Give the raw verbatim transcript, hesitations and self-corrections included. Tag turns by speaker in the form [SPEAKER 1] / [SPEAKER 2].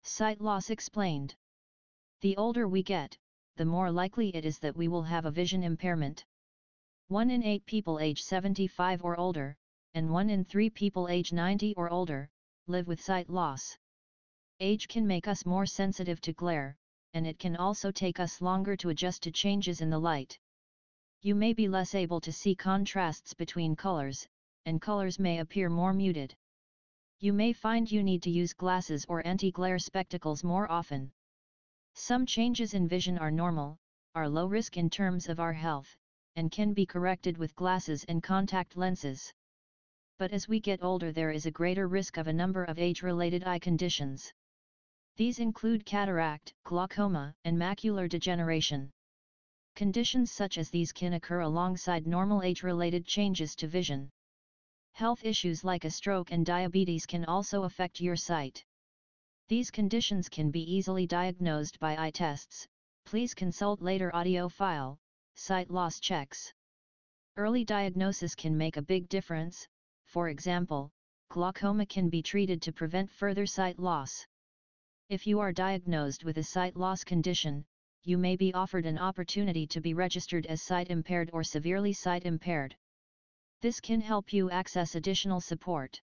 [SPEAKER 1] Sight loss explained. The older we get, the more likely it is that we will have a vision impairment. one in eight people age seventy-five or older, and one in three people age ninety or older, live with sight loss. Age can make us more sensitive to glare, and it can also take us longer to adjust to changes in the light. You may be less able to see contrasts between colors, and colors may appear more muted. You may find you need to use glasses or anti-glare spectacles more often. Some changes in vision are normal, are low risk in terms of our health, and can be corrected with glasses and contact lenses. But as we get older, there is a greater risk of a number of age-related eye conditions. These include cataract, glaucoma, and macular degeneration. Conditions such as these can occur alongside normal age-related changes to vision. Health issues like a stroke and diabetes can also affect your sight. These conditions can be easily diagnosed by eye tests. Please consult later audio file, sight loss checks. Early diagnosis can make a big difference. For example, glaucoma can be treated to prevent further sight loss. If you are diagnosed with a sight loss condition, you may be offered an opportunity to be registered as sight impaired or severely sight impaired. This can help you access additional support.